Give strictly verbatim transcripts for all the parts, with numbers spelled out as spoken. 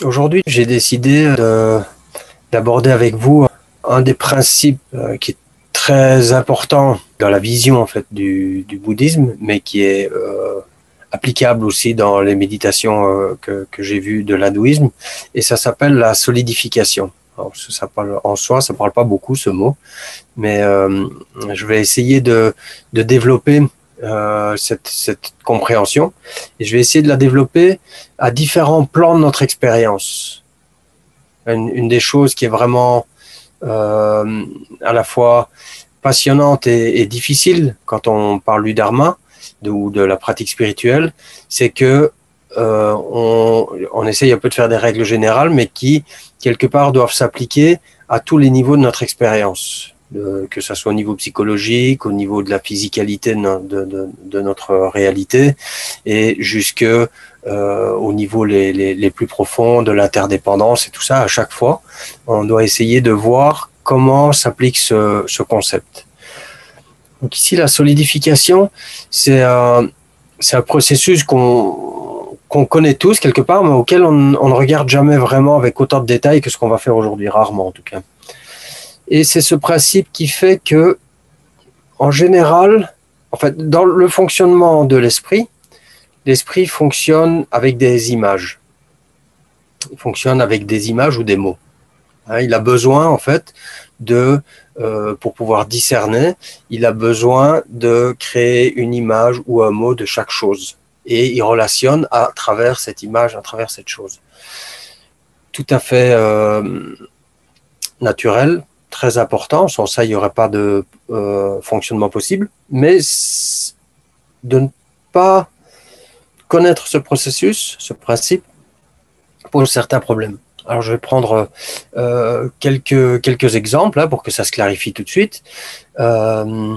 Aujourd'hui, j'ai décidé de- d'aborder avec vous un des principes euh, qui est très important dans la vision en fait du, du bouddhisme, mais qui est euh, applicable aussi dans les méditations euh, que, que j'ai vues de l'hindouisme, et ça s'appelle la solidification. Alors, ça, ça parle, en soi, ça parle pas beaucoup ce mot, mais euh, je vais essayer de, de développer euh, cette, cette compréhension, et je vais essayer de la développer à différents plans de notre expérience. Une, une des choses qui est vraiment euh, à la fois passionnante et, et difficile quand on parle du dharma de, ou de la pratique spirituelle, c'est que euh, on, on essaye un peu de faire des règles générales, mais qui, quelque part, doivent s'appliquer à tous les niveaux de notre expérience. De, que ce soit au niveau psychologique, au niveau de la physicalité de, no, de, de, de notre réalité, et jusque euh, au niveau les, les, les plus profonds de l'interdépendance et tout ça. À chaque fois, on doit essayer de voir comment s'applique ce, ce concept. Donc ici, la solidification, c'est un, c'est un processus qu'on qu'on connaît tous quelque part, mais auquel on, on ne regarde jamais vraiment avec autant de détails que ce qu'on va faire aujourd'hui, rarement en tout cas. Et c'est ce principe qui fait que, en général, en fait, dans le fonctionnement de l'esprit, l'esprit fonctionne avec des images. Il fonctionne avec des images ou des mots. Hein, il a besoin, en fait, de, euh, pour pouvoir discerner, il a besoin de créer une image ou un mot de chaque chose. Et il relationne à travers cette image, à travers cette chose. Tout à fait euh, naturel, très important. Sans ça, il n'y aurait pas de euh, fonctionnement possible. Mais de ne pas connaître ce processus, ce principe, pose certains problèmes. Alors, je vais prendre euh, quelques, quelques exemples hein, pour que ça se clarifie tout de suite. Euh,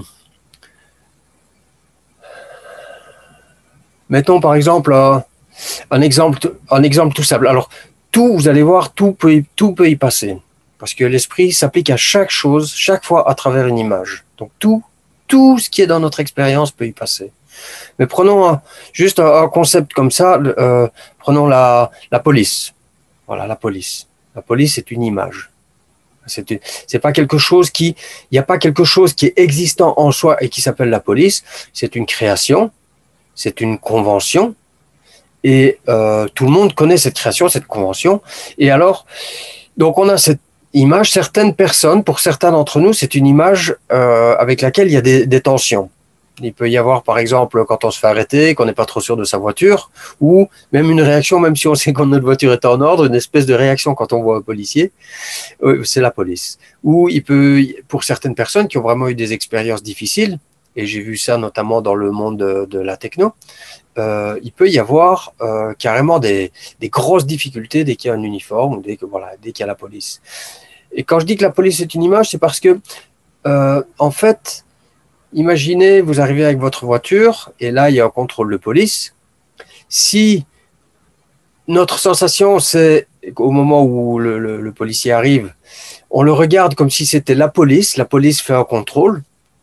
mettons par exemple euh, un, exemple un exemple tout simple. Alors, tout, vous allez voir, tout peut, y, tout peut y passer. Parce que l'esprit s'applique à chaque chose, chaque fois à travers une image. Donc, tout, tout ce qui est dans notre expérience peut y passer. Mais prenons un, juste un, un concept comme ça, euh, prenons la, la police. Voilà, la police. La police est une image. C'est, c'est pas quelque chose qui, il n'y a pas quelque chose qui est existant en soi et qui s'appelle la police. C'est une création, c'est une convention, et euh, tout le monde connaît cette création, cette convention. Et alors, donc on a cette image. Certaines personnes, pour certains d'entre nous, c'est une image euh, avec laquelle il y a des, des tensions. Il peut y avoir, par exemple, quand on se fait arrêter, qu'on n'est pas trop sûr de sa voiture, ou même une réaction, même si on sait que notre voiture est en ordre, une espèce de réaction quand on voit un policier. Euh, c'est la police. Ou il peut, pour certaines personnes qui ont vraiment eu des expériences difficiles, et j'ai vu ça notamment dans le monde de, de la techno, euh, il peut y avoir euh, carrément des, des grosses difficultés dès qu'il y a un uniforme ou dès, que, voilà, dès qu'il y a la police. Et quand je dis que la police est une image, c'est parce que, euh, en fait, imaginez, vous arrivez avec votre voiture et là, il y a un contrôle de police. Si notre sensation, c'est qu'au moment où le, le, le policier arrive, on le regarde comme si c'était la police, la police fait un contrôle,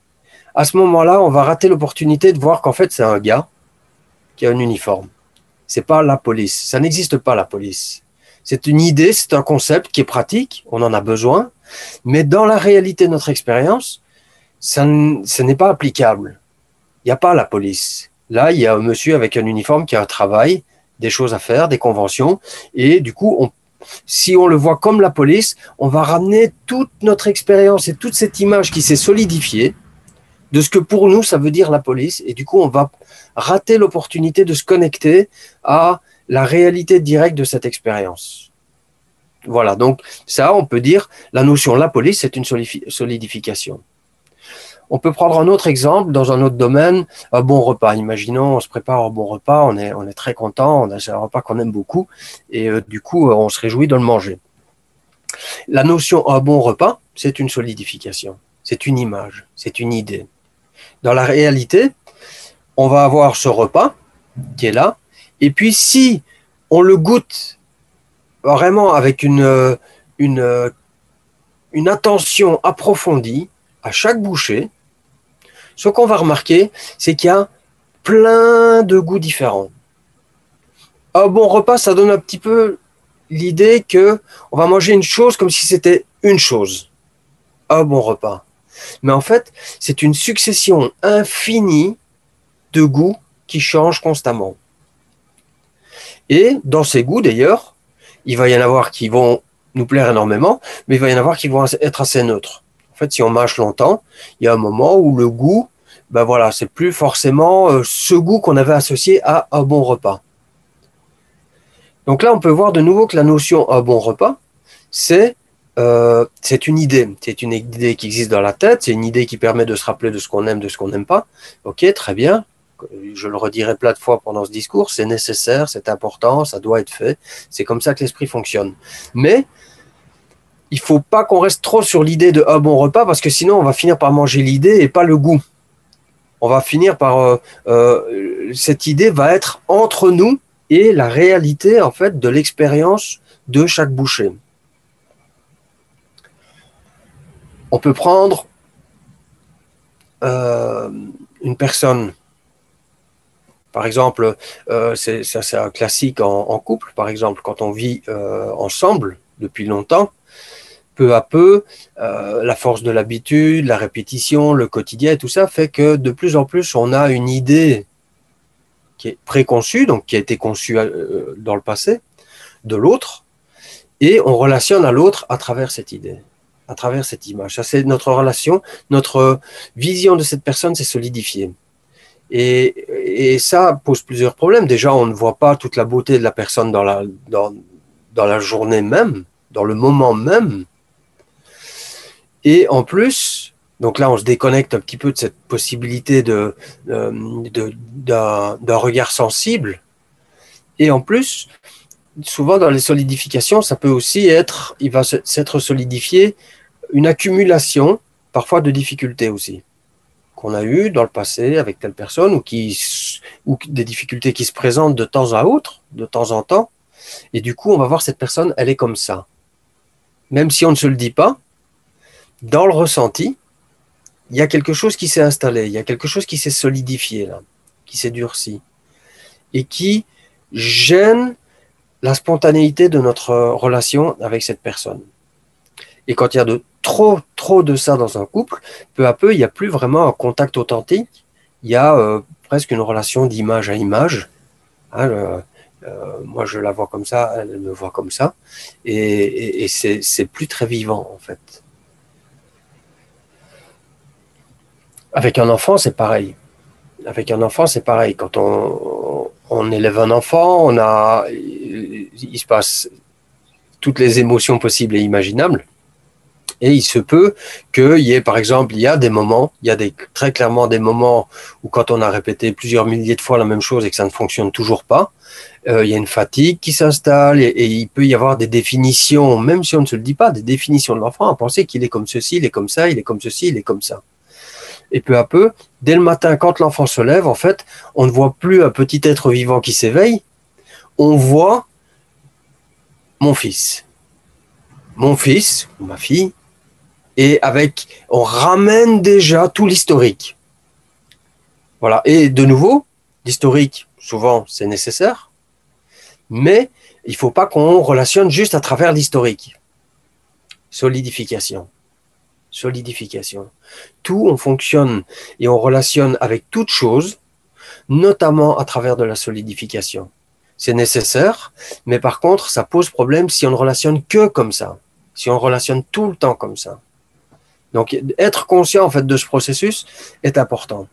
à ce moment-là, on va rater l'opportunité de voir qu'en fait, c'est un gars qui a un uniforme. C'est pas la police. Ça n'existe pas, la police. C'est une idée, c'est un concept qui est pratique, on en a besoin, mais dans la réalité de notre expérience, ça, ce n'est pas applicable. Il n'y a pas la police. Là, il y a un monsieur avec un uniforme qui a un travail, des choses à faire, des conventions, et du coup, on, si on le voit comme la police, on va ramener toute notre expérience et toute cette image qui s'est solidifiée de ce que pour nous, ça veut dire la police, et du coup, on va rater l'opportunité de se connecter à la réalité directe de cette expérience. Voilà, donc ça, on peut dire, la notion la police, c'est une solidification. On peut prendre un autre exemple dans un autre domaine, un bon repas. Imaginons, on se prépare un bon repas, on est, on est très content, on a un repas qu'on aime beaucoup, et euh, du coup, on se réjouit de le manger. La notion un bon repas, c'est une solidification, c'est une image, c'est une idée. Dans la réalité, on va avoir ce repas qui est là, et puis si on le goûte vraiment avec une, une, une attention approfondie à chaque bouchée, ce qu'on va remarquer, c'est qu'il y a plein de goûts différents. Un bon repas, ça donne un petit peu l'idée que on va manger une chose comme si c'était une chose, un bon repas. Mais en fait, c'est une succession infinie de goûts qui changent constamment. Et dans ces goûts, d'ailleurs, il va y en avoir qui vont nous plaire énormément, mais il va y en avoir qui vont être assez neutres. En fait, si on mâche longtemps, il y a un moment où le goût, ben voilà, c'est plus forcément euh, ce goût qu'on avait associé à un bon repas. Donc là, on peut voir de nouveau que la notion un bon repas, c'est euh, c'est une idée. C'est une idée qui existe dans la tête, c'est une idée qui permet de se rappeler de ce qu'on aime, de ce qu'on n'aime pas. Ok, très bien. Je le redirai plein de fois pendant ce discours, c'est nécessaire, c'est important, ça doit être fait. C'est comme ça que l'esprit fonctionne. Mais il ne faut pas qu'on reste trop sur l'idée de un bon repas, parce que sinon on va finir par manger l'idée et pas le goût. On va finir par... Euh, euh, cette idée va être entre nous et la réalité en fait de l'expérience de chaque bouchée. On peut prendre euh, une personne, par exemple, euh, c'est, ça c'est un classique en, en couple, par exemple, quand on vit euh, ensemble depuis longtemps, peu à peu, euh, la force de l'habitude, la répétition, le quotidien et tout ça fait que de plus en plus on a une idée qui est préconçue, donc qui a été conçue euh, dans le passé, de l'autre, et on relationne à l'autre à travers cette idée, à travers cette image. Ça, c'est notre relation, notre vision de cette personne s'est solidifiée. Et, et ça pose plusieurs problèmes. Déjà, on ne voit pas toute la beauté de la personne dans la, dans, dans la journée même, dans le moment même. Et en plus, donc là, on se déconnecte un petit peu de cette possibilité de, de, de, d'un, d'un regard sensible. Et en plus, souvent dans les solidifications, ça peut aussi être, il va s'être solidifié une accumulation, parfois de difficultés aussi, qu'on a eues dans le passé avec telle personne, ou, qui, ou des difficultés qui se présentent de temps à autre, de temps en temps. Et du coup, on va voir cette personne, elle est comme ça. Même si on ne se le dit pas, dans le ressenti, il y a quelque chose qui s'est installé, il y a quelque chose qui s'est solidifié là, qui s'est durci, et qui gêne la spontanéité de notre relation avec cette personne. Et quand il y a de trop, trop de ça dans un couple, peu à peu, il n'y a plus vraiment un contact authentique, il y a euh, presque une relation d'image à image. Hein, le, euh, moi, je la vois comme ça, elle me voit comme ça, et, et, et c'est, c'est plus très vivant, en fait. Avec un enfant, c'est pareil. Avec un enfant, c'est pareil. Quand on, on élève un enfant, on a, il se passe toutes les émotions possibles et imaginables. Et il se peut qu'il y ait, par exemple, il y a des moments, il y a des, très clairement des moments où quand on a répété plusieurs milliers de fois la même chose et que ça ne fonctionne toujours pas, euh, il y a une fatigue qui s'installe et, et il peut y avoir des définitions, même si on ne se le dit pas, des définitions de l'enfant à penser qu'il est comme ceci, il est comme ça, il est comme ceci, il est comme ça. Et peu à peu, dès le matin, quand l'enfant se lève, en fait, on ne voit plus un petit être vivant qui s'éveille, on voit mon fils. Mon fils, ou ma fille, et avec, on ramène déjà tout l'historique. Voilà. Et de nouveau, l'historique, souvent, c'est nécessaire, mais il ne faut pas qu'on relationne juste à travers l'historique. Solidification. Solidification. Tout, on fonctionne et on relationne avec toute chose, notamment à travers de la solidification. C'est nécessaire, mais par contre, ça pose problème si on ne relationne que comme ça, si on relationne tout le temps comme ça. Donc, être conscient en fait de ce processus est important.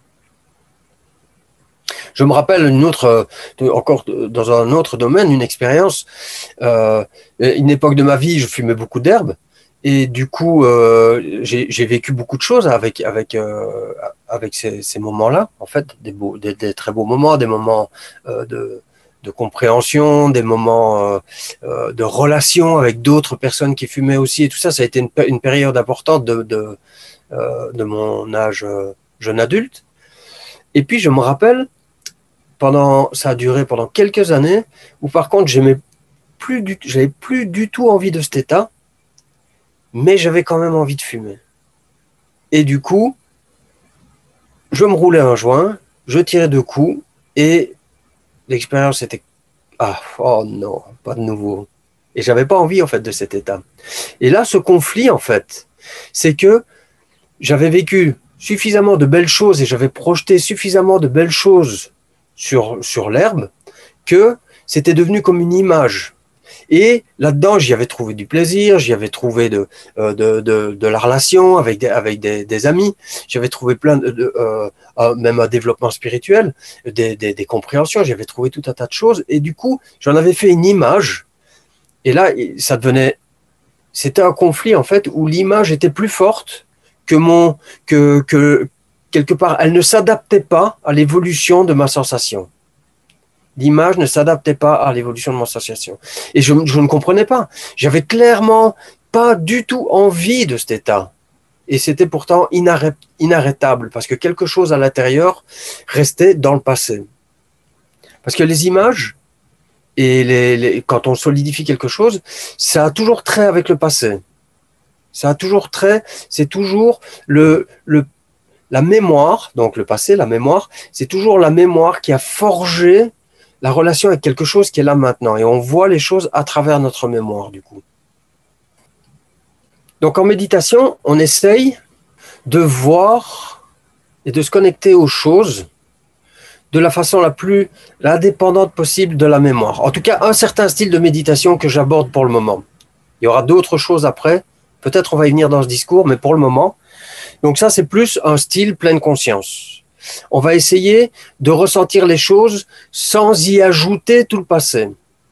Je me rappelle une autre, encore dans un autre domaine, une expérience. Euh, une époque de ma vie, je fumais beaucoup d'herbe. Et du coup, euh, j'ai, j'ai vécu beaucoup de choses avec, avec, euh, avec ces, ces moments-là, en fait, des, beaux, des, des très beaux moments, des moments euh, de, de compréhension, des moments euh, euh, de relation avec d'autres personnes qui fumaient aussi, et tout ça, ça a été une, une période importante de, de, euh, de mon âge euh, jeune adulte. Et puis, je me rappelle, pendant, ça a duré pendant quelques années, où par contre, j'aimais plus du, j'avais plus du tout envie de cet état, mais j'avais quand même envie de fumer. Et du coup, je me roulais un joint, je tirais deux coups, et l'expérience était... Ah, oh non, pas de nouveau. Et j'avais pas envie, en fait, de cet état. Et là, ce conflit, en fait, c'est que j'avais vécu suffisamment de belles choses et j'avais projeté suffisamment de belles choses sur, sur l'herbe que c'était devenu comme une image. Et là-dedans, j'y avais trouvé du plaisir, j'y avais trouvé de, euh, de, de, de la relation avec des, avec des, des amis, j'avais trouvé plein de, de euh, euh, même un développement spirituel, des, des, des compréhensions, j'y avais trouvé tout un tas de choses. Et du coup, j'en avais fait une image. Et là, ça devenait, c'était un conflit en fait où l'image était plus forte que mon, que, que quelque part, elle ne s'adaptait pas à l'évolution de ma sensation. L'image ne s'adaptait pas à l'évolution de mon sensation. Et je, je ne comprenais pas. J'avais clairement pas du tout envie de cet état. Et c'était pourtant inarrêt, inarrêtable parce que quelque chose à l'intérieur restait dans le passé. Parce que les images, et les, les, quand on solidifie quelque chose, ça a toujours trait avec le passé. Ça a toujours trait, c'est toujours le, le, la mémoire, donc le passé, la mémoire, c'est toujours la mémoire qui a forgé la relation avec quelque chose qui est là maintenant. Et on voit les choses à travers notre mémoire, du coup. Donc en méditation, on essaye de voir et de se connecter aux choses de la façon la plus indépendante possible de la mémoire. En tout cas, un certain style de méditation que j'aborde pour le moment. Il y aura d'autres choses après. Peut-être on va y venir dans ce discours, mais pour le moment. Donc ça, c'est plus un style pleine conscience. On va essayer de ressentir les choses sans y ajouter tout le passé.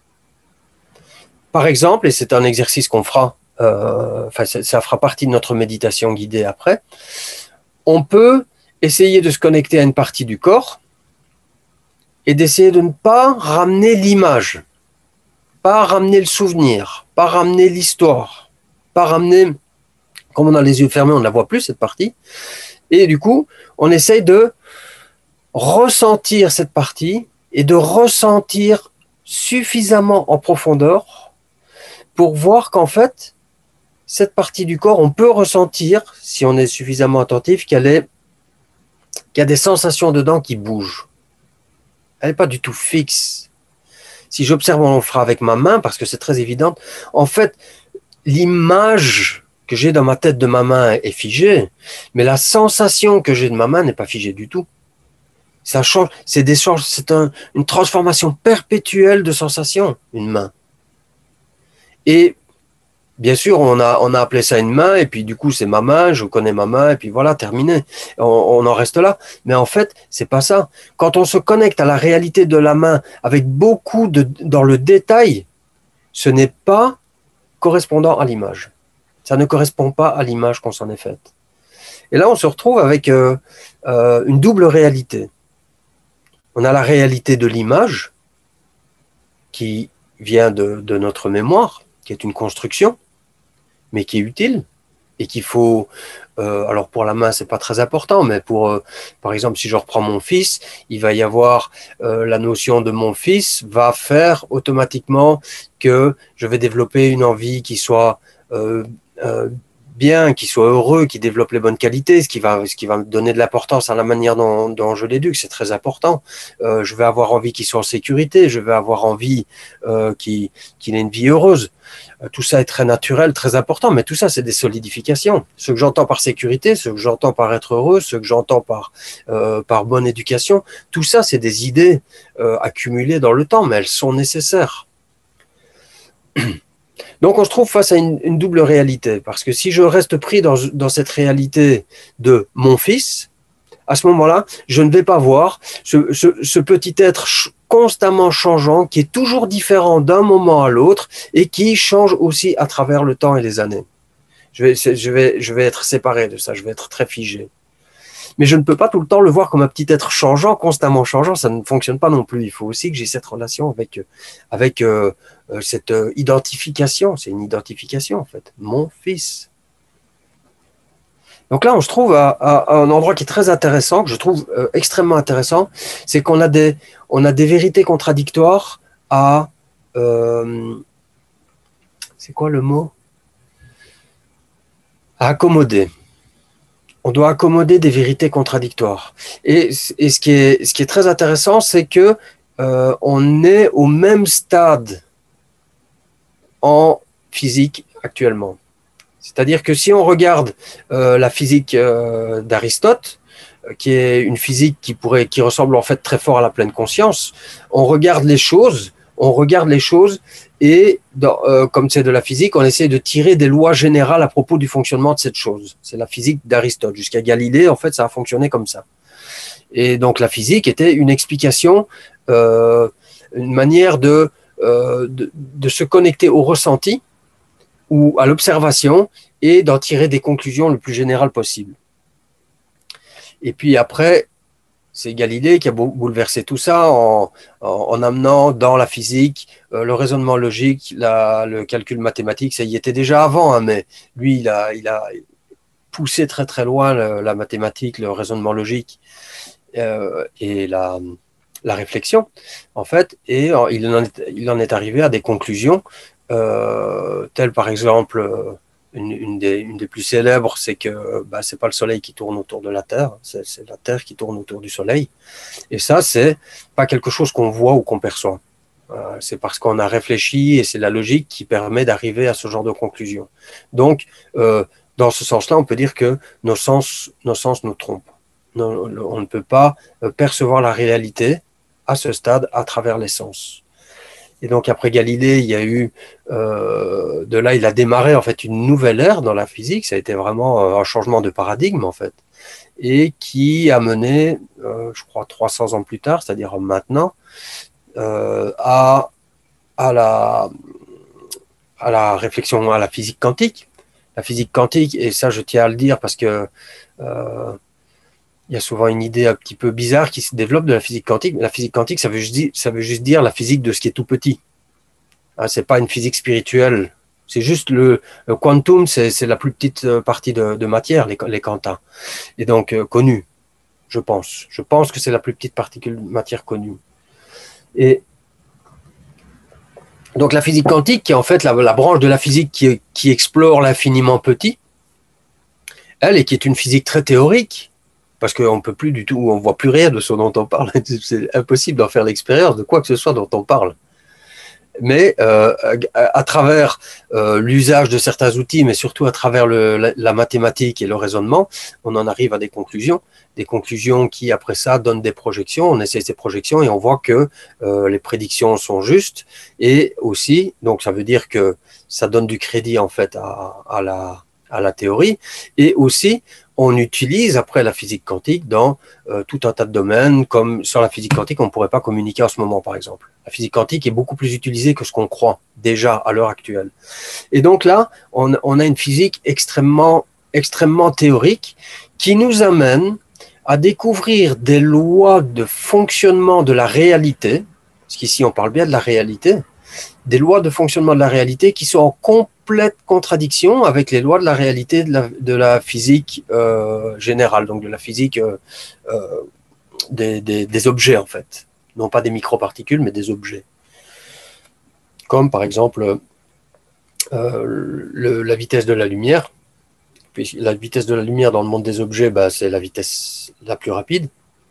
Par exemple, et c'est un exercice qu'on fera, euh, enfin ça fera partie de notre méditation guidée après, on peut essayer de se connecter à une partie du corps et d'essayer de ne pas ramener l'image, pas ramener le souvenir, pas ramener l'histoire, pas ramener, comme on a les yeux fermés, on ne la voit plus cette partie, et du coup, on essaye de ressentir cette partie et de ressentir suffisamment en profondeur pour voir qu'en fait, cette partie du corps, on peut ressentir, si on est suffisamment attentif, qu'elle est, qu'il y a des sensations dedans qui bougent. Elle n'est pas du tout fixe. Si j'observe, on le fera avec ma main, parce que c'est très évident, en fait, l'image que j'ai dans ma tête de ma main est figée, mais la sensation que j'ai de ma main n'est pas figée du tout. Ça change, c'est des changes, c'est un, une transformation perpétuelle de sensations, une main. Et bien sûr, on a, on a appelé ça une main, et puis du coup, c'est ma main, je connais ma main, et puis voilà, terminé. On, on en reste là. Mais en fait, c'est pas ça. Quand on se connecte à la réalité de la main avec beaucoup de, dans le détail, ce n'est pas correspondant à l'image. Ça ne correspond pas à l'image qu'on s'en est faite. Et là, on se retrouve avec euh, euh, une double réalité. On a la réalité de l'image qui vient de, de notre mémoire, qui est une construction, mais qui est utile et qu'il faut. Euh, alors pour la main, c'est pas très important, mais pour, euh, par exemple, si je reprends mon fils, il va y avoir euh, la notion de mon fils va faire automatiquement que je vais développer une envie qui soit euh, euh, bien, qui soit heureux, qui développe les bonnes qualités, ce qui va, ce qui va me donner de l'importance à la manière dont, dont je l'éduque, c'est très important. Euh, je vais avoir envie qu'il soit en sécurité, je vais avoir envie euh, qu'il, qu'il ait une vie heureuse. Euh, tout ça est très naturel, très important, mais tout ça, c'est des solidifications. Ce que j'entends par sécurité, ce que j'entends par être heureux, ce que j'entends par, euh, par bonne éducation, tout ça, c'est des idées euh, accumulées dans le temps, mais elles sont nécessaires. Donc on se trouve face à une, une double réalité, parce que si je reste pris dans, dans cette réalité de mon fils, à ce moment-là, je ne vais pas voir ce, ce, ce petit être ch- constamment changeant, qui est toujours différent d'un moment à l'autre, et qui change aussi à travers le temps et les années. Je vais, je vais, je vais être séparé de ça, je vais être très figé. Mais je ne peux pas tout le temps le voir comme un petit être changeant, constamment changeant, ça ne fonctionne pas non plus. Il faut aussi que j'ai cette relation avec, avec euh, cette euh, identification. C'est une identification, en fait. Mon fils. Donc là, on se trouve à, à, à un endroit qui est très intéressant, que je trouve euh, extrêmement intéressant, c'est qu'on a des, on a des vérités contradictoires à... Euh, c'est quoi le mot? À accommoder. On doit accommoder des vérités contradictoires. Et, et ce, qui est, ce qui est très intéressant, c'est que euh, on est au même stade en physique actuellement. C'est-à-dire que si on regarde euh, la physique euh, d'Aristote, euh, qui est une physique qui pourrait, qui ressemble en fait très fort à la pleine conscience, on regarde les choses, on regarde les choses et dans, euh, comme c'est de la physique, on essaie de tirer des lois générales à propos du fonctionnement de cette chose. C'est la physique d'Aristote. Jusqu'à Galilée, en fait, ça a fonctionné comme ça. Et donc la physique était une explication, euh, une manière de, euh, de, de se connecter au ressenti ou à l'observation et d'en tirer des conclusions le plus générales possible. Et puis après, c'est Galilée qui a bouleversé tout ça en, en, en amenant dans la physique euh, le raisonnement logique, la, le calcul mathématique. Ça y était déjà avant, hein, mais lui, il a, il a poussé très très loin le, la mathématique, le raisonnement logique euh, et la, la réflexion, en fait. Et euh, il, en est, il en est arrivé à des conclusions euh, telles par exemple... Euh, Une, une, des, une des plus célèbres, c'est que bah, c'est pas le Soleil qui tourne autour de la Terre, c'est, c'est la Terre qui tourne autour du Soleil. Et ça, c'est pas quelque chose qu'on voit ou qu'on perçoit. Euh, c'est parce qu'on a réfléchi et c'est la logique qui permet d'arriver à ce genre de conclusion. Donc, euh, dans ce sens-là, on peut dire que nos sens, nos sens nous trompent. Non, on ne peut pas percevoir la réalité à ce stade à travers les sens. Et donc après Galilée, il y a eu, euh, de là, il a démarré en fait une nouvelle ère dans la physique. Ça a été vraiment un changement de paradigme en fait, et qui a mené, euh, je crois, trois cents ans plus tard, c'est-à-dire maintenant, euh, à, à, la, à la réflexion, à la physique quantique. La physique quantique, et ça je tiens à le dire parce que euh, il y a souvent une idée un petit peu bizarre qui se développe de la physique quantique. La physique quantique, ça veut juste dire, ça veut juste dire la physique de ce qui est tout petit. Hein, c'est pas une physique spirituelle. C'est juste le, le quantum, c'est, c'est la plus petite partie de, de matière, les, les quantins. Et donc, euh, connue, je pense. Je pense que c'est la plus petite particule de matière connue. Et donc, la physique quantique, qui est en fait la, la branche de la physique qui, qui explore l'infiniment petit, elle, et qui est une physique très théorique, parce qu'on ne peut plus du tout, on ne voit plus rien de ce dont on parle. C'est impossible d'en faire l'expérience de quoi que ce soit dont on parle. Mais euh, à, à travers euh, l'usage de certains outils, mais surtout à travers le, la, la mathématique et le raisonnement, on en arrive à des conclusions, des conclusions qui, après ça, donnent des projections. On essaie ces projections et on voit que euh, les prédictions sont justes. Et aussi, donc ça veut dire que ça donne du crédit en fait à, à, la, à la théorie. Et aussi, on utilise après la physique quantique dans euh, tout un tas de domaines, comme sans la physique quantique, on ne pourrait pas communiquer en ce moment, par exemple. La physique quantique est beaucoup plus utilisée que ce qu'on croit déjà à l'heure actuelle. Et donc là, on, on a une physique extrêmement, extrêmement théorique qui nous amène à découvrir des lois de fonctionnement de la réalité, parce qu'ici on parle bien de la réalité, des lois de fonctionnement de la réalité qui sont en complète contradiction avec les lois de la réalité de la, de la physique euh, générale, donc de la physique euh, euh, des, des, des objets en fait. Non pas des microparticules, mais des objets. Comme par exemple euh, le, la vitesse de la lumière. Puis la vitesse de la lumière dans le monde des objets, bah, c'est la vitesse la plus rapide.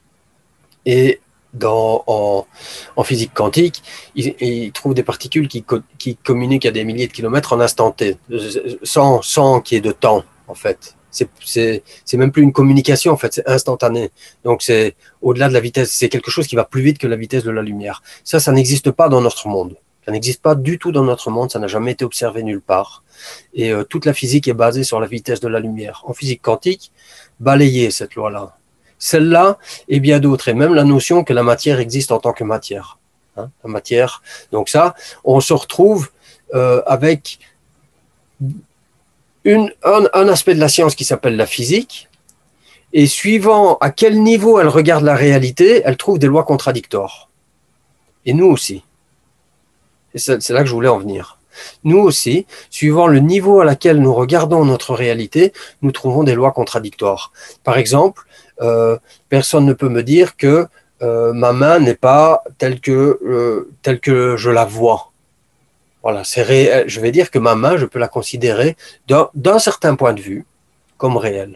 Et dans, en, en physique quantique, ils, ils trouvent des particules qui, co qui communiquent à des milliers de kilomètres en instant T, sans, sans qu'il y ait de temps, en fait. C'est même plus une communication, en fait, c'est instantané. Donc, c'est au-delà de la vitesse, c'est quelque chose qui va plus vite que la vitesse de la lumière. Ça, ça n'existe pas dans notre monde. Ça n'existe pas du tout dans notre monde, ça n'a jamais été observé nulle part. Et euh, toute la physique est basée sur la vitesse de la lumière. En physique quantique, balayez cette loi-là. Celle-là et bien d'autres, et même la notion que la matière existe en tant que matière. Hein, la matière. Donc ça, on se retrouve euh, avec une, un, un aspect de la science qui s'appelle la physique, et suivant à quel niveau elle regarde la réalité, elle trouve des lois contradictoires. Et nous aussi. Et c'est là que je voulais en venir. Nous aussi, suivant le niveau à laquelle nous regardons notre réalité, nous trouvons des lois contradictoires. Par exemple, euh, personne ne peut me dire que euh, ma main n'est pas telle que, euh, telle que je la vois. Voilà, c'est réel. Je vais dire que ma main, je peux la considérer d'un certain point de vue comme réelle.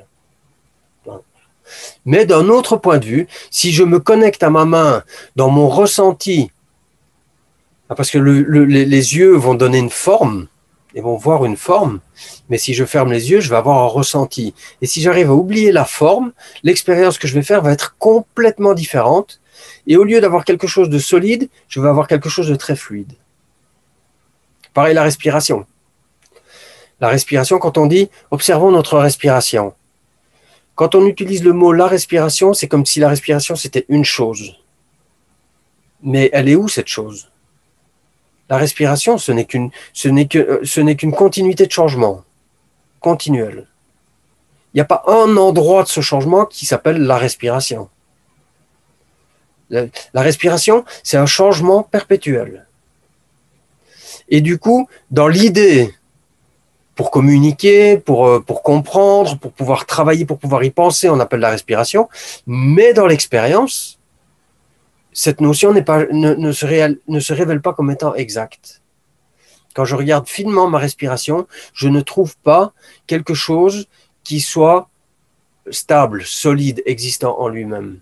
Mais d'un autre point de vue, si je me connecte à ma main dans mon ressenti Ah, parce que le, le, les, les yeux vont donner une forme, et vont voir une forme, mais si je ferme les yeux, je vais avoir un ressenti. Et si j'arrive à oublier la forme, l'expérience que je vais faire va être complètement différente. Et au lieu d'avoir quelque chose de solide, je vais avoir quelque chose de très fluide. Pareil, la respiration. La respiration, quand on dit « observons notre respiration », quand on utilise le mot « la respiration », c'est comme si la respiration, c'était une chose. Mais elle est où, cette chose? La respiration, ce n'est qu'une, ce n'est que, ce n'est qu'une continuité de changement, continuelle. Il n'y a pas un endroit de ce changement qui s'appelle la respiration. La, la respiration, c'est un changement perpétuel. Et du coup, dans l'idée, pour communiquer, pour, pour comprendre, pour pouvoir travailler, pour pouvoir y penser, on appelle la respiration. Mais dans l'expérience, cette notion n'est pas, ne, ne, se réel, ne se révèle pas comme étant exacte. Quand je regarde finement ma respiration, je ne trouve pas quelque chose qui soit stable, solide, existant en lui-même.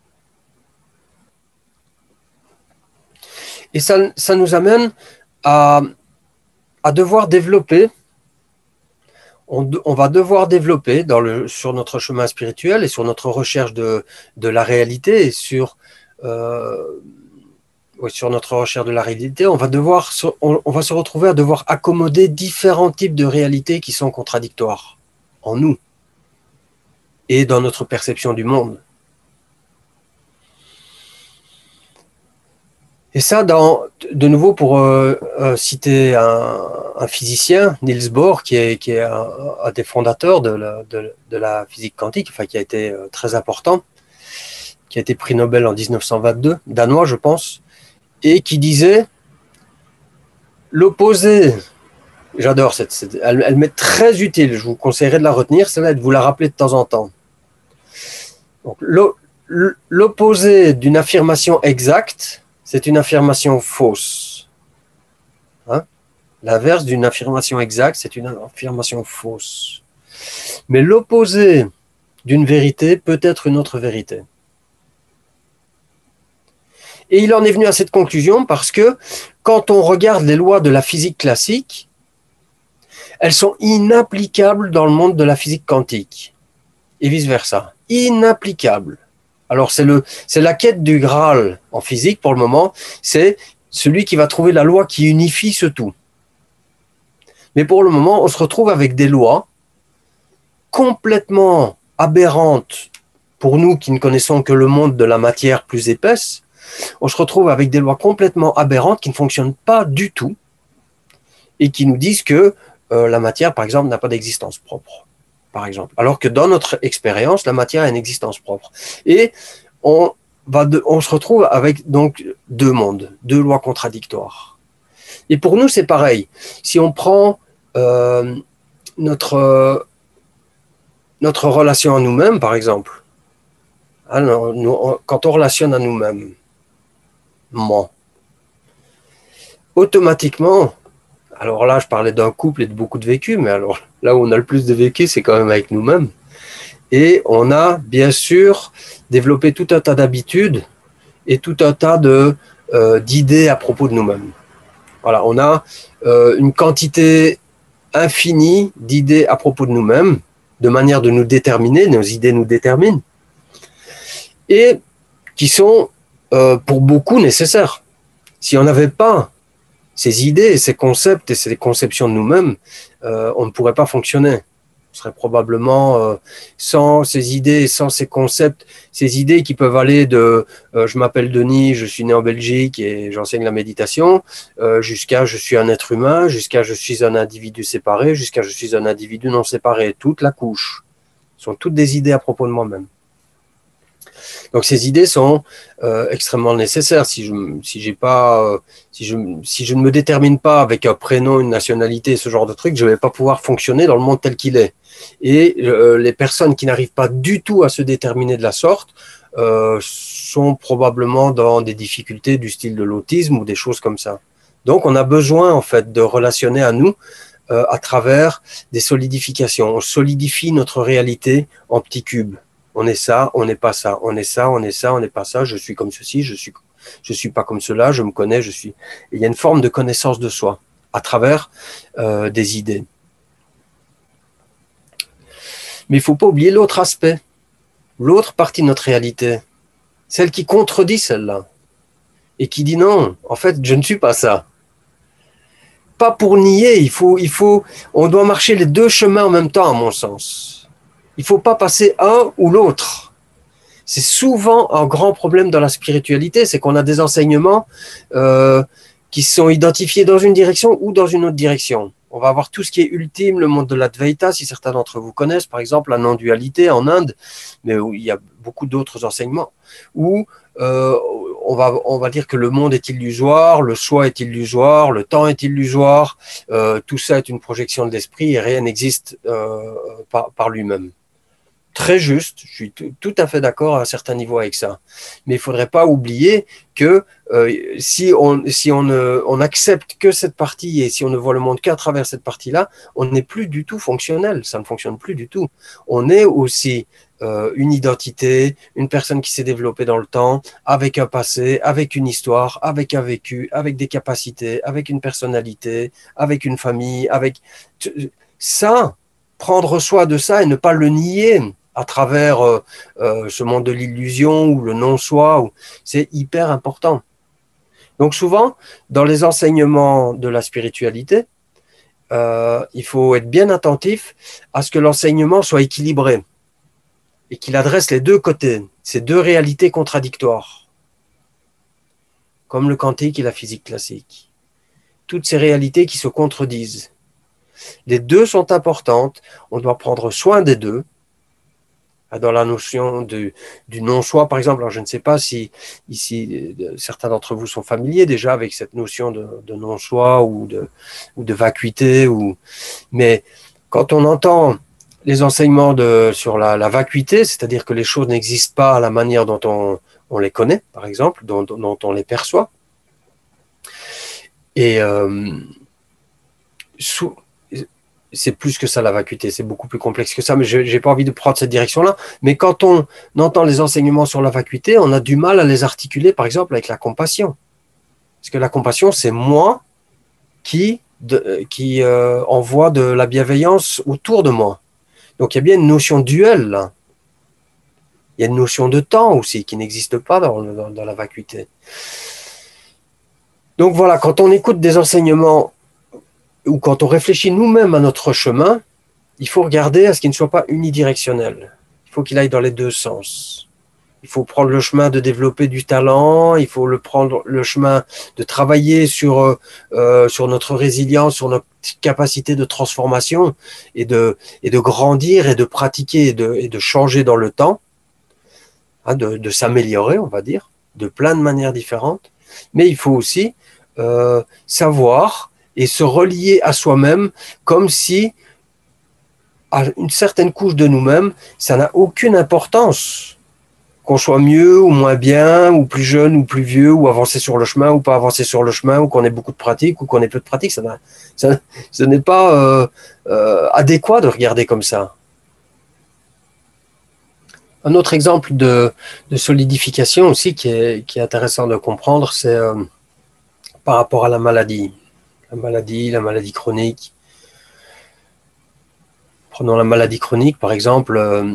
Et ça, ça nous amène à, à devoir développer, on, on va devoir développer dans le, sur notre chemin spirituel et sur notre recherche de, de la réalité et sur, euh, oui, sur notre recherche de la réalité, on va, devoir, on, on va se retrouver à devoir accommoder différents types de réalités qui sont contradictoires en nous et dans notre perception du monde. Et ça, dans, de nouveau, pour euh, euh, citer un, un physicien, Niels Bohr, qui est, qui est un, un des fondateurs de la, de, de la physique quantique, enfin, qui a été euh, très important, qui a été prix Nobel en dix-neuf cent vingt-deux, danois, je pense, et qui disait l'opposé. J'adore cette, cette elle, elle m'est très utile. Je vous conseillerais de la retenir, celle-là, de vous la rappeler de temps en temps. Donc, l'opposé d'une affirmation exacte, c'est une affirmation fausse. Hein? L'inverse d'une affirmation exacte, c'est une affirmation fausse. Mais l'opposé d'une vérité peut être une autre vérité. Et il en est venu à cette conclusion parce que quand on regarde les lois de la physique classique, elles sont inapplicables dans le monde de la physique quantique. Et vice-versa. Inapplicables. Alors, c'est, le, c'est la quête du Graal en physique pour le moment, c'est celui qui va trouver la loi qui unifie ce tout. Mais pour le moment, on se retrouve avec des lois complètement aberrantes pour nous qui ne connaissons que le monde de la matière plus épaisse. On se retrouve avec des lois complètement aberrantes qui ne fonctionnent pas du tout et qui nous disent que euh, la matière, par exemple, n'a pas d'existence propre. Par exemple. Alors que dans notre expérience, la matière a une existence propre. Et on, va de, on se retrouve avec donc deux mondes, deux lois contradictoires. Et pour nous, c'est pareil. Si on prend euh, notre, euh, notre relation à nous-mêmes, par exemple, alors, nous, on, quand on relationne à nous-mêmes, moi, automatiquement, alors là, je parlais d'un couple et de beaucoup de vécu, mais alors là où on a le plus de vécu, c'est quand même avec nous-mêmes. Et on a, bien sûr, développé tout un tas d'habitudes et tout un tas de, euh, d'idées à propos de nous-mêmes. Voilà, on a euh, une quantité infinie d'idées à propos de nous-mêmes, de manière de nous déterminer, nos idées nous déterminent, et qui sont, euh, pour beaucoup, nécessaires. Si on n'avait pas ces idées, ces concepts et ces conceptions de nous-mêmes, euh, on ne pourrait pas fonctionner. On serait probablement euh, sans ces idées, sans ces concepts, ces idées qui peuvent aller de euh, je m'appelle Denis, je suis né en Belgique et j'enseigne la méditation, euh, jusqu'à je suis un être humain, jusqu'à je suis un individu séparé, jusqu'à je suis un individu non séparé. Toute la couche sont toutes des idées à propos de moi-même. Donc ces idées sont euh, extrêmement nécessaires. Si je si j'ai pas euh, si je si je ne me détermine pas avec un prénom, une nationalité, ce genre de truc, je vais pas pouvoir fonctionner dans le monde tel qu'il est. Et euh, les personnes qui n'arrivent pas du tout à se déterminer de la sorte euh, sont probablement dans des difficultés du style de l'autisme ou des choses comme ça. Donc on a besoin en fait de relationner à nous euh, à travers des solidifications. On solidifie notre réalité en petits cubes. On est ça, on n'est pas ça, on est ça, on est ça, on n'est pas ça, je suis comme ceci, je suis je ne suis pas comme cela, je me connais, je suis... Et il y a une forme de connaissance de soi à travers euh, des idées. Mais il ne faut pas oublier l'autre aspect, l'autre partie de notre réalité, celle qui contredit celle-là, et qui dit non, en fait, je ne suis pas ça. Pas pour nier, il faut, il faut, on doit marcher les deux chemins en même temps, à mon sens. Il ne faut pas passer un ou l'autre. C'est souvent un grand problème dans la spiritualité, c'est qu'on a des enseignements euh, qui sont identifiés dans une direction ou dans une autre direction. On va avoir tout ce qui est ultime, le monde de l'Advaita, si certains d'entre vous connaissent, par exemple la non-dualité en Inde, mais où il y a beaucoup d'autres enseignements, où euh, on, va, on va dire que le monde est illusoire, le soi est illusoire, le temps est illusoire, euh, tout ça est une projection de l'esprit et rien n'existe euh, par, par lui-même. Très juste, je suis tout à fait d'accord à un certain niveau avec ça. Mais il ne faudrait pas oublier que euh, si, on, si on, ne, on accepte que cette partie et si on ne voit le monde qu'à travers cette partie-là, on n'est plus du tout fonctionnel, ça ne fonctionne plus du tout. On est aussi euh, une identité, une personne qui s'est développée dans le temps, avec un passé, avec une histoire, avec un vécu, avec des capacités, avec une personnalité, avec une famille, avec... Ça, prendre soin de ça et ne pas le nier à travers euh, euh, ce monde de l'illusion ou le non-soi, ou... c'est hyper important. Donc souvent, dans les enseignements de la spiritualité, euh, il faut être bien attentif à ce que l'enseignement soit équilibré et qu'il adresse les deux côtés, ces deux réalités contradictoires, comme le quantique et la physique classique. Toutes ces réalités qui se contredisent. Les deux sont importantes, on doit prendre soin des deux. Dans la notion de, du non-soi, par exemple, alors je ne sais pas si ici certains d'entre vous sont familiers déjà avec cette notion de, de non-soi ou de, ou de vacuité, ou... mais quand on entend les enseignements de, sur la, la vacuité, c'est-à-dire que les choses n'existent pas à la manière dont on, on les connaît, par exemple, dont, dont on les perçoit, et euh, sous, c'est plus que ça la vacuité, c'est beaucoup plus complexe que ça, mais je n'ai pas envie de prendre cette direction-là. Mais quand on entend les enseignements sur la vacuité, on a du mal à les articuler, par exemple, avec la compassion. Parce que la compassion, c'est moi qui, de, qui euh, envoie de la bienveillance autour de moi. Donc il y a bien une notion duel, là. Il y a une notion de temps aussi qui n'existe pas dans, dans, dans la vacuité. Donc voilà, quand on écoute des enseignements ou quand on réfléchit nous-mêmes à notre chemin, il faut regarder à ce qu'il ne soit pas unidirectionnel. Il faut qu'il aille dans les deux sens. Il faut prendre le chemin de développer du talent, il faut le prendre le chemin de travailler sur, euh, sur notre résilience, sur notre capacité de transformation et de, et de grandir et de pratiquer et de, et de changer dans le temps, hein, de, de s'améliorer, on va dire, de plein de manières différentes. Mais il faut aussi euh, savoir et se relier à soi-même comme si, à une certaine couche de nous-mêmes, ça n'a aucune importance. Qu'on soit mieux ou moins bien, ou plus jeune ou plus vieux, ou avancer sur le chemin ou pas avancer sur le chemin, ou qu'on ait beaucoup de pratique ou qu'on ait peu de pratique, ça, ça, ce n'est pas euh, euh, adéquat de regarder comme ça. Un autre exemple de, de solidification aussi qui est, qui est intéressant de comprendre, c'est euh, par rapport à la maladie. La maladie, la maladie chronique. Prenons la maladie chronique, par exemple. Euh,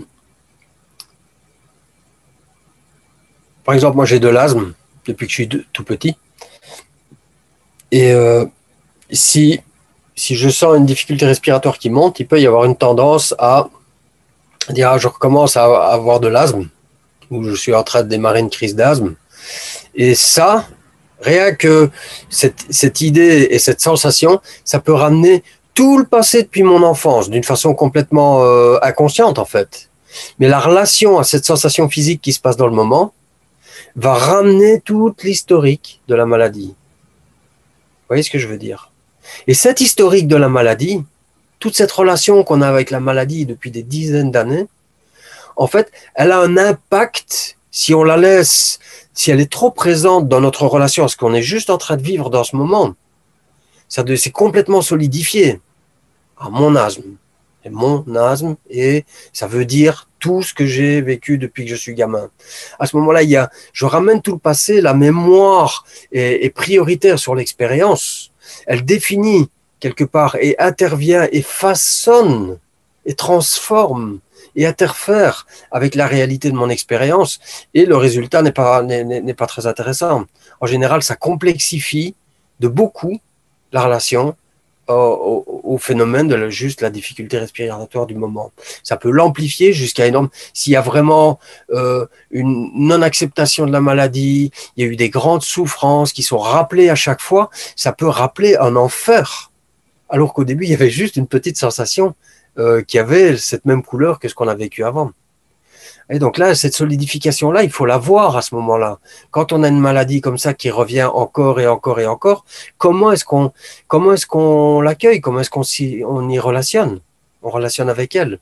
par exemple, moi j'ai de l'asthme depuis que je suis de, tout petit. Et euh, si, si je sens une difficulté respiratoire qui monte, il peut y avoir une tendance à dire ah, je recommence à avoir de l'asthme, ou je suis en train de démarrer une crise d'asthme. Et ça, rien que cette, cette idée et cette sensation, ça peut ramener tout le passé depuis mon enfance, d'une façon complètement euh, inconsciente en fait. Mais la relation à cette sensation physique qui se passe dans le moment va ramener toute l'historique de la maladie. Vous voyez ce que je veux dire? Et cette historique de la maladie, toute cette relation qu'on a avec la maladie depuis des dizaines d'années, en fait, elle a un impact si on la laisse, si elle est trop présente dans notre relation à ce qu'on est juste en train de vivre dans ce moment. Ça c'est complètement solidifié. Ah, mon asthme. Et mon asthme, et ça veut dire tout ce que j'ai vécu depuis que je suis gamin. À ce moment-là, il y a, je ramène tout le passé, la mémoire est, est prioritaire sur l'expérience. Elle définit quelque part et intervient et façonne et transforme et interfère avec la réalité de mon expérience, et le résultat n'est pas, n'est, n'est pas très intéressant. En général, ça complexifie de beaucoup la relation au, au, au phénomène de la, juste la difficulté respiratoire du moment. Ça peut l'amplifier jusqu'à énorme. S'il y a vraiment euh, une non-acceptation de la maladie, il y a eu des grandes souffrances qui sont rappelées à chaque fois, ça peut rappeler un enfer. Alors qu'au début, il y avait juste une petite sensation euh, qui avait cette même couleur que ce qu'on a vécu avant. Et donc là, cette solidification-là, il faut la voir à ce moment-là. Quand on a une maladie comme ça qui revient encore et encore et encore, comment est-ce qu'on comment est-ce qu'on l'accueille? Comment est-ce qu'on s'y, on y relationne? On relationne avec elle.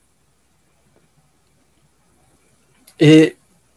Et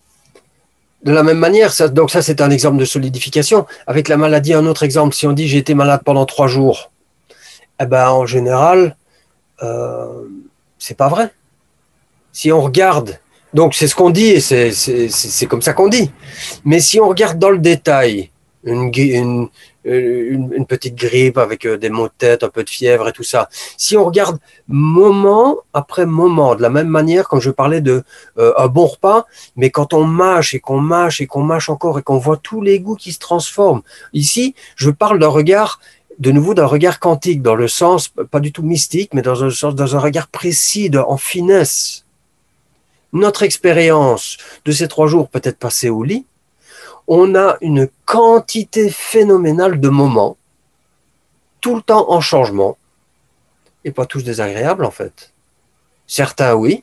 de la même manière, ça, donc ça c'est un exemple de solidification. Avec la maladie, un autre exemple, si on dit j'ai été malade pendant trois jours, eh ben en général, euh, c'est pas vrai. Si on regarde, donc c'est ce qu'on dit et c'est, c'est, c'est comme ça qu'on dit. Mais si on regarde dans le détail, une, une, une, une petite grippe avec des maux de tête, un peu de fièvre et tout ça, si on regarde moment après moment, de la même manière quand je parlais de euh, un bon repas, mais quand on mâche et qu'on mâche et qu'on mâche encore et qu'on voit tous les goûts qui se transforment. Ici, je parle d'un regard, de nouveau d'un regard quantique, dans le sens, pas du tout mystique, mais dans un sens, dans un regard précis, de, en finesse. Notre expérience de ces trois jours peut-être passés au lit, on a une quantité phénoménale de moments, tout le temps en changement, et pas tous désagréables en fait. Certains oui,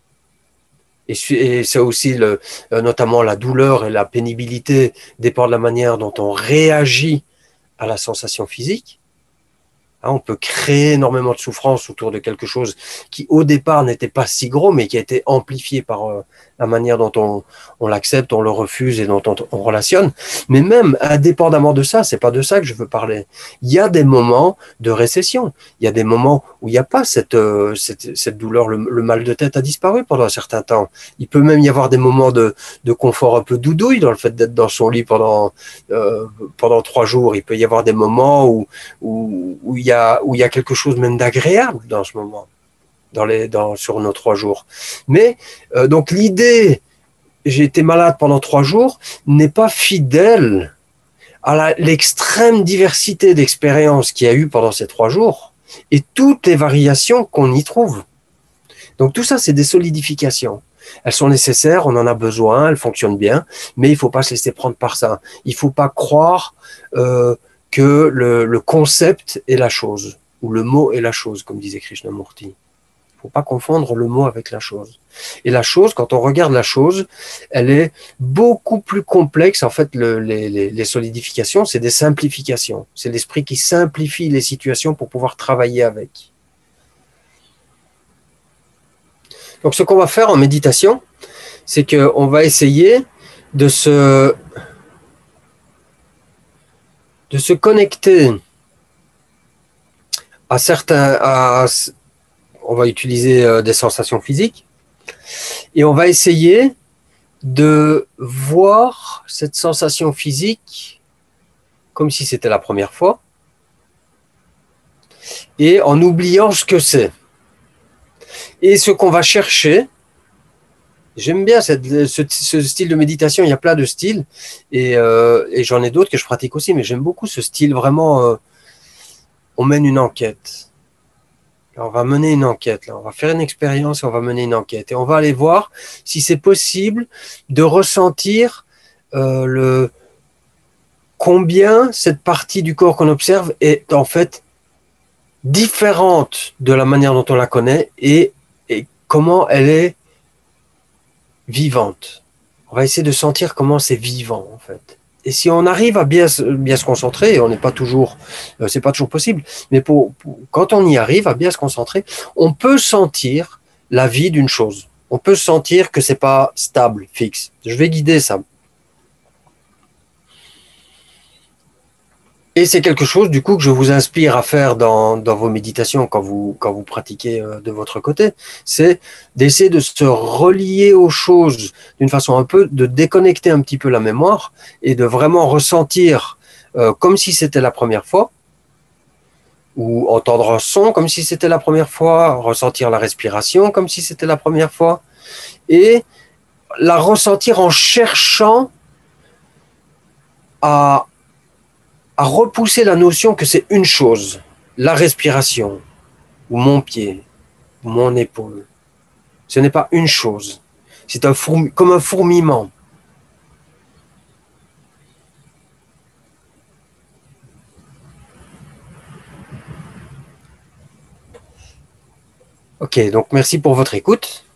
et c'est aussi le, notamment la douleur et la pénibilité dépend de la manière dont on réagit à la sensation physique. On peut créer énormément de souffrance autour de quelque chose qui, au départ, n'était pas si gros, mais qui a été amplifié par euh, la manière dont on, on l'accepte, on le refuse et dont on, on relationne. Mais même indépendamment de ça, c'est pas de ça que je veux parler. Il y a des moments de récession. Il y a des moments où il n'y a pas cette, euh, cette, cette douleur. Le, le mal de tête a disparu pendant un certain temps. Il peut même y avoir des moments de, de confort un peu doudouille dans le fait d'être dans son lit pendant, euh, pendant trois jours. Il peut y avoir des moments où, où, où il y a, où il y a quelque chose même d'agréable dans ce moment, dans les, dans, sur nos trois jours. Mais euh, donc l'idée, j'ai été malade pendant trois jours, n'est pas fidèle à la, l'extrême diversité d'expériences qu'il y a eu pendant ces trois jours et toutes les variations qu'on y trouve. Donc tout ça, c'est des solidifications. Elles sont nécessaires, on en a besoin, elles fonctionnent bien, mais il ne faut pas se laisser prendre par ça. Il ne faut pas croire euh, que le, le concept est la chose, ou le mot est la chose, comme disait Krishnamurti. Il ne faut pas confondre le mot avec la chose. Et la chose, quand on regarde la chose, elle est beaucoup plus complexe. En fait, le, les, les, les solidifications, c'est des simplifications. C'est l'esprit qui simplifie les situations pour pouvoir travailler avec. Donc, ce qu'on va faire en méditation, c'est qu'on va essayer de se, de se connecter à certains, à, on va utiliser euh, des sensations physiques et on va essayer de voir cette sensation physique comme si c'était la première fois et en oubliant ce que c'est. Et ce qu'on va chercher, j'aime bien cette, ce, ce style de méditation, il y a plein de styles et, euh, et j'en ai d'autres que je pratique aussi, mais j'aime beaucoup ce style vraiment, euh, on mène une enquête. On va mener une enquête, là. On va faire une expérience et on va mener une enquête. Et on va aller voir si c'est possible de ressentir euh, le, combien cette partie du corps qu'on observe est en fait différente de la manière dont on la connaît et, et comment elle est vivante. On va essayer de sentir comment c'est vivant en fait. Et si on arrive à bien, bien se concentrer, et on n'est pas toujours, euh, c'est pas toujours possible, mais pour, pour, quand on y arrive à bien se concentrer, on peut sentir la vie d'une chose. On peut sentir que c'est pas stable, fixe. Je vais guider ça. Et c'est quelque chose, du coup, que je vous inspire à faire dans, dans vos méditations quand vous, quand vous pratiquez euh, de votre côté. C'est d'essayer de se relier aux choses d'une façon un peu, de déconnecter un petit peu la mémoire et de vraiment ressentir euh, comme si c'était la première fois, ou entendre un son comme si c'était la première fois, ressentir la respiration comme si c'était la première fois, et la ressentir en cherchant à à repousser la notion que c'est une chose, la respiration, ou mon pied, ou mon épaule. Ce n'est pas une chose. C'est un fourmi, comme un fourmillement. Ok, donc merci pour votre écoute.